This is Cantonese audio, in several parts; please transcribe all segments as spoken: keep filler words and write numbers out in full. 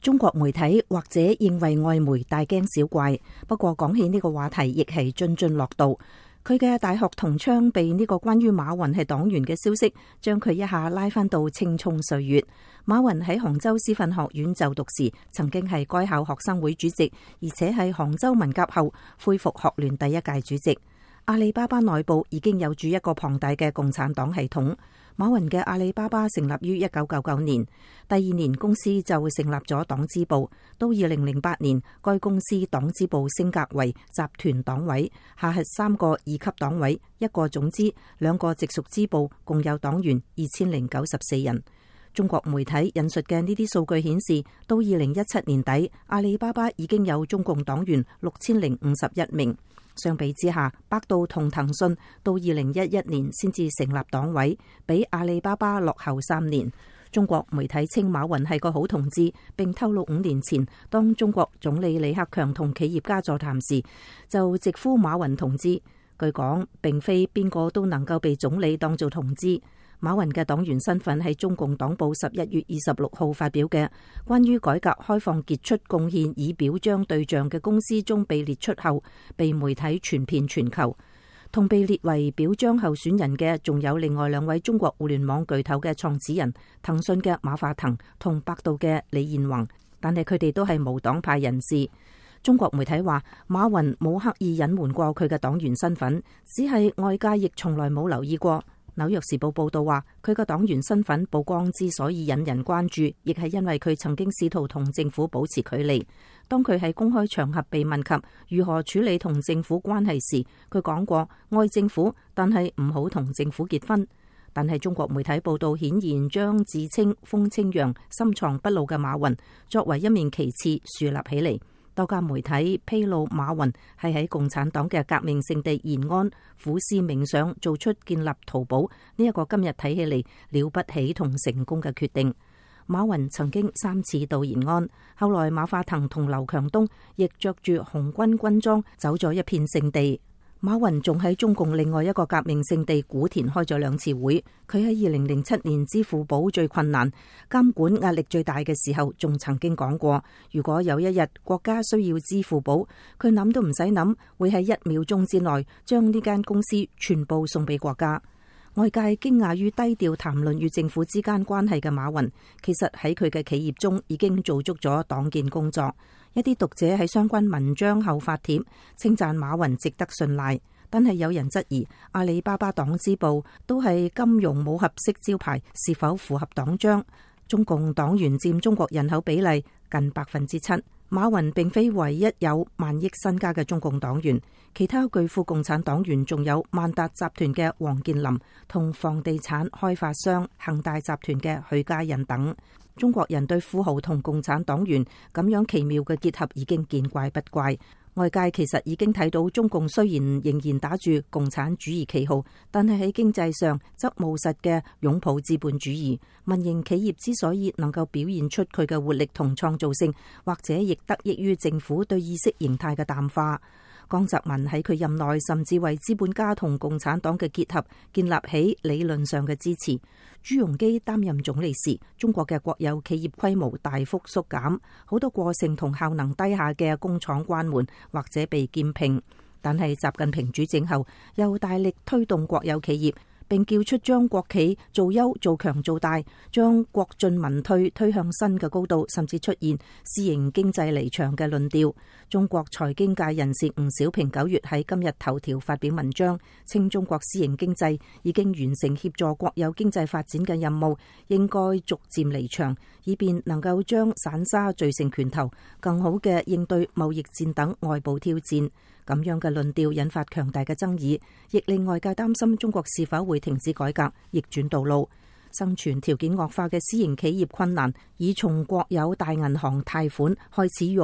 中國媒體或者認為外媒大驚小怪，不過講起呢個話題亦係津津樂道。佢嘅大學同窗被呢個關於馬雲係黨員嘅消息，將佢一下拉返到青蔥歲月。馬雲喺杭州師範學院就讀時，曾經係該校學生會主席，而且係杭州文革後恢復學聯第一屆主席。阿里巴巴內部已經有住一個龐大嘅共產黨系統。馬雲嘅阿里巴巴成立於一九九九年，第二年公司就成立咗黨支部。到二零零八年，該公司黨支部升格為集團黨委，下轄三個二級黨委、一個總支、兩個直屬支部，共有黨員二千零九十四人。中國媒體引述嘅呢啲數據顯示，到二零一七年底，阿里巴巴已經有中共黨員六千零五十一名。相比之下，百度同騰訊到二零一一年先至成立黨委，比阿里巴巴落後三年。中國媒體稱馬雲係個好同志，並透露五年前當中國總理李克強同企業家座談時，就直呼馬雲同志。據講，並非邊個都能夠被總理當做同志。馬雲嘅黨員身份係中共黨報十一月二十六號發表嘅關於改革開放傑出貢獻以表彰對象嘅公司中被列出後，被媒體傳遍全球。同被列為表彰候選人嘅仲有另外兩位中國互聯網巨頭嘅創始人，騰訊嘅馬化騰同百度嘅李彥宏，但係佢哋都係無黨派人士。中國媒體話，馬雲冇刻意隱瞞過佢嘅黨員身份，只係外界亦從來冇留意過。紐約時報報道話，佢個黨員身份曝光之所以引人關注，亦係因為佢曾經試圖同政府保持距離。當佢喺公開場合被問及如何處理同政府關係時，佢講過愛政府，但係唔好同政府結婚。但係中國媒體報道顯然將自稱風清揚、深藏不露嘅馬雲作為一面旗幟樹立起嚟。多家媒體披露馬雲係喺共產黨嘅革命聖地延安苦思冥想，做出建立淘寶呢一個今日睇起嚟了不起同成功嘅決定。馬雲曾經三次到延安，後來馬化騰同劉強東亦着住紅軍軍裝走咗一片聖地。馬雲仲喺中共另外一個革命聖地古田開咗兩次會。佢喺二零零七年支付寶最困難、監管壓力最大嘅時候，仲曾經講過，如果有一日國家需要支付寶，佢諗都唔使諗，會喺一秒鐘之內將呢間公司全部送俾國家。外界驚訝於低調談論與政府之間關係嘅馬雲，其實喺佢嘅企業中已經做足咗黨建工作。一啲讀者喺相關文章後發帖稱讚馬雲值得信賴，但係有人質疑阿里巴巴黨支部都係金融武俠式招牌，是否符合黨章？中共黨員佔中國人口比例近百分之七。馬雲並非唯一有萬億身家嘅中共黨員，其他巨富共產黨員仲有萬達集團嘅王健林同房地產開發商恒大集團嘅許家印等。中國人對富豪同共產黨員咁樣奇妙嘅結合已經見怪不怪。外界其實已經睇到中共雖然仍然打住共產主義旗號，但係喺經濟上則務實嘅擁抱資本主義。民營企業之所以能夠表現出佢嘅活力同創造性，或者亦得益於政府對意識形態嘅淡化。江澤民喺佢任內甚至為資本家同共產黨嘅結合建立起理論上嘅支持。朱鎔基擔任總理時，中國嘅國有企業規模大幅縮減，好多過剩同效能低下嘅工廠關門或者被兼併。但係習近平主政後，又大力推動國有企業，並叫出將國企做優做強做大，將國進民退推向新嘅高度，甚至出現私營經濟離場嘅論調。中國財經界人士吳小平九月喺今日頭條發表文章，稱中國私營經濟已經完成協助國有經濟發展嘅任務，應該逐漸離場，以便能夠將散沙聚成拳頭，更好嘅應對貿易戰等外部挑戰。咁樣嘅論調引發強大嘅爭議，亦令外界擔心中國是否會停止改革，逆轉道路。生存條件惡化嘅私營企業困難，已從國有大銀行貸款開始用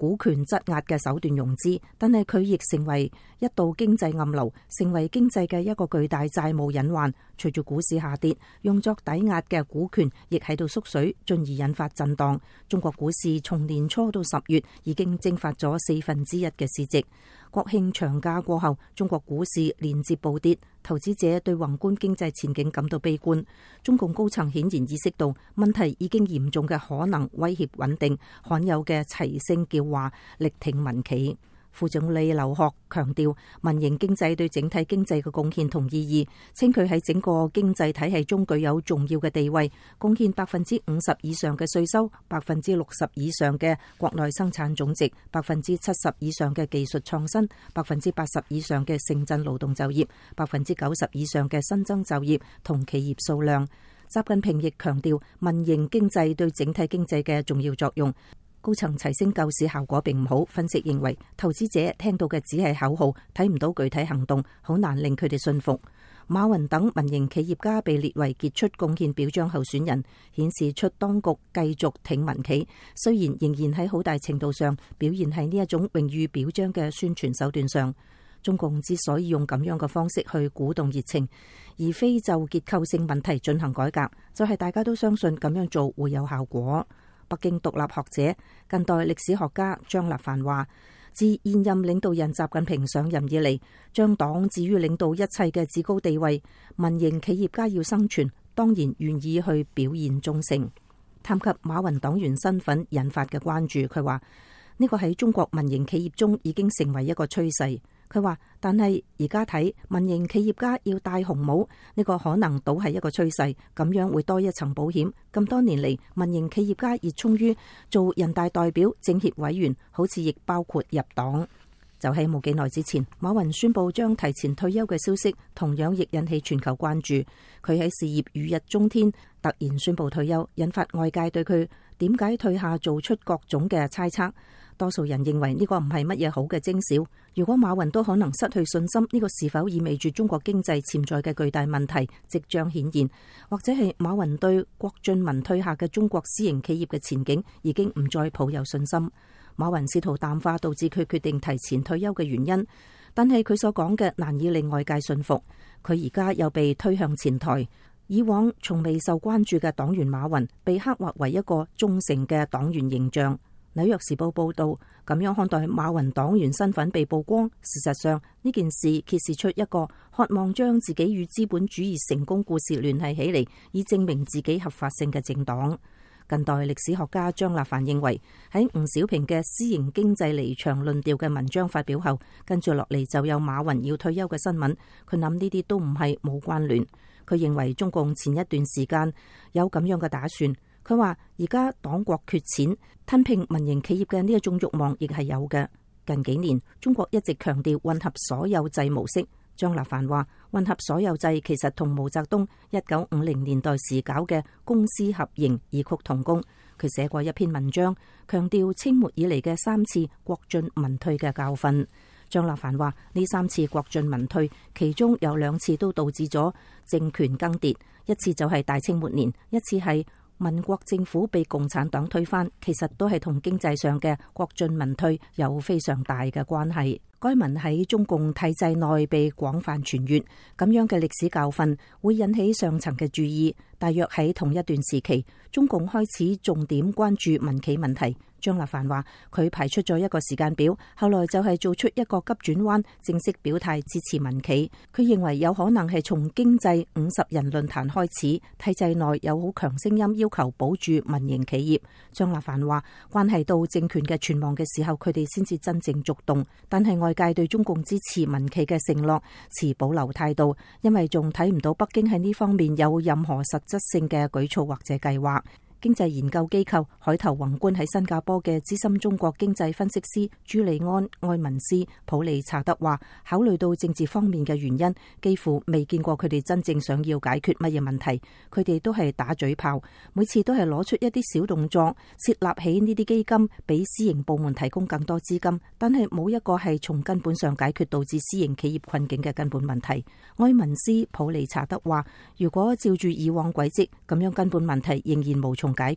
股權質押嘅手段融資，但係佢亦成為一道經濟暗流，成為經濟嘅一個巨大債務隱患。隨住股市下跌，用作抵押嘅股權亦喺度縮水，進而引發震盪。中國股市從年初到十月已經蒸發咗四分之一嘅市值。國慶長假過後，中國股市連接暴跌，投資者對宏觀經濟前景感到悲觀。中共高層顯然意識到問題已經嚴重嘅可能威脅穩定，罕有嘅齊聲叫話，力挺民企。副總理劉鶴強調民營經濟對整體經濟嘅貢獻同意義，稱佢喺整個經濟體系中具有重要嘅地位，貢獻百分之五十以上嘅稅收，百分之六十以上嘅國內生產總值，百分之七十以上嘅技術創新，百分之八十以上嘅城鎮勞動就業，百分之九十以上嘅新增就業同企業數量。習近平亦強調民營經濟對整體經濟嘅重要作用。高層齊聲救市效果並唔好，分析認為投資者聽到嘅只係口號，睇唔到具體行動，好難令佢哋信服。馬雲等民營企業家被列為傑出貢獻表彰候選人，顯示出當局繼續挺民企，雖然仍然喺好大程度上表現喺呢一種榮譽表彰嘅宣傳手段上。中共之所以用咁樣嘅方式去鼓動熱情，而非就結構性問題進行改革，就係、是、大家都相信咁樣做會有效果。北京獨立學者、近代歷史學家張立凡話，自現任領導人習近平上任以嚟，將黨置於領導一切嘅至高地位，民營企業家要生存，當然願意去表現忠誠。談及馬雲黨員身份引發嘅關注，佢話呢個喺中國民營企業中已經成為一個趨勢。佢話，但係而家睇民營企業家要戴紅帽，呢個可能倒係一個趨勢，咁樣會多一層保險。咁多年嚟，民營企業家熱衷於做人大代表、政協委員，好似亦包括入黨。就喺冇幾耐之前，馬雲宣布將提前退休嘅消息，同樣亦引起全球關注。佢喺事業如日中天，突然宣布退休，引發外界對佢點解退下做出各種嘅猜測。多數人認為呢個唔係乜嘢好嘅徵兆。如果馬雲都可能失去信心，呢個是否意味住中國經濟潛在嘅巨大問題即將顯現？或者係馬雲對郭俊文退下嘅中國私營企業嘅前景已經唔再抱有信心？馬雲試圖淡化導致佢決定提前退休嘅原因，但係佢所講嘅難以令外界信服。佢而家又被推向前台，以往從未受關注嘅黨員馬雲被刻畫為一個忠誠嘅黨員形象。紐約時報報道，咁樣看待馬雲黨員身份被曝光，事實上呢件事揭示出一個渴望將自己與資本主義成功故事聯繫起嚟，以證明自己合法性嘅政黨。近代歷史學家張立凡認為，喺吳小平嘅私營經濟離場論調嘅文章發表後，跟住落嚟就有馬雲要退休嘅新聞。佢諗呢啲都唔係冇關聯。佢認為中共前一段時間有咁樣嘅打算。佢話而家黨國缺錢，吞併民營企業嘅呢一種慾望亦係有嘅。近幾年中國一直強調混合所有制模式。張立凡話混合所有制其實同毛澤東一九五零年代時搞嘅公私合營異曲同工。佢寫過一篇文章，強調清末以嚟嘅三次國進民退嘅教訓。張立凡話呢三次國進民退，其中有兩次都導致咗政權更迭，一次就係大清末年，一次係民國政府被共產黨推翻，其實都係同經濟上嘅國進民退有非常大嘅關係。該文喺中共體制內被廣泛傳閱，咁樣嘅歷史教訓會引起上層嘅注意。大約喺同一段時期，中共開始重點關注民企問題。張立凡話佢排出咗一個時間表，後來就係做出一個急轉彎，正式表態支持民企。佢認為有可能係從經濟五十人論壇開始，體制內有好強聲音要求保住民營企業。張立凡話關係到政權嘅存亡嘅時候，佢哋先至真正觸動。但係外界對中共支持民企嘅承諾持保留態度，因為仲睇唔到北京喺呢方面有任何實質性嘅舉措或者計劃。經濟研究機構海頭宏觀喺新加坡嘅資深中國經濟分析師朱利安·埃文斯普利查德話，考慮到政治方面嘅原因，幾乎未見過佢哋真正想要解決乜嘢問題。佢哋都係打嘴炮，每次都係攞出一啲小動作，設立起呢啲基金，俾私營部門提供更多資金，但係冇一個係從根本上解決導致私營企業困境嘅根本問題。埃文斯普利查德話，如果照住以往軌跡，咁樣根本問題仍然無從解決。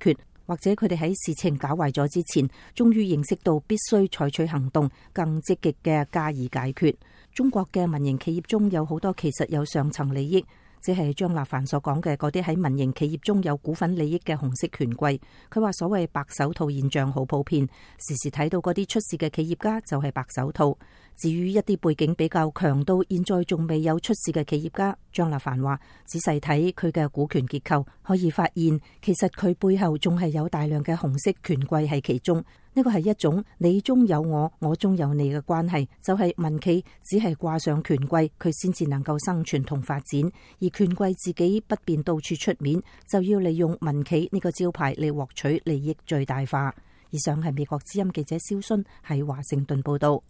或者佢哋喺事情搞壞咗之前，終於認識到必須採取行動，更積極嘅加以解決。中國嘅民營企業中有好多其實有上層利益，即係張立凡所講嘅嗰啲喺民營企業中有股份利益嘅紅色權貴。佢話所謂白手套現象好普遍，時時睇到嗰啲出事嘅企業家就係白手套。至於一啲背景比較強到現在仲未有出事嘅企業家，張立凡話仔細睇佢嘅股權結構，可以發現其實佢背後仲係有大量嘅紅色權貴喺其中。呢個係一種你中有我，我中有你嘅關係，就係民企只係掛上權貴，佢先至能夠生存同發展，而權貴自己不便到處出面，就要利用民企呢個招牌嚟獲取利益最大化。以上係美國之音記者蕭薰喺華盛頓報道。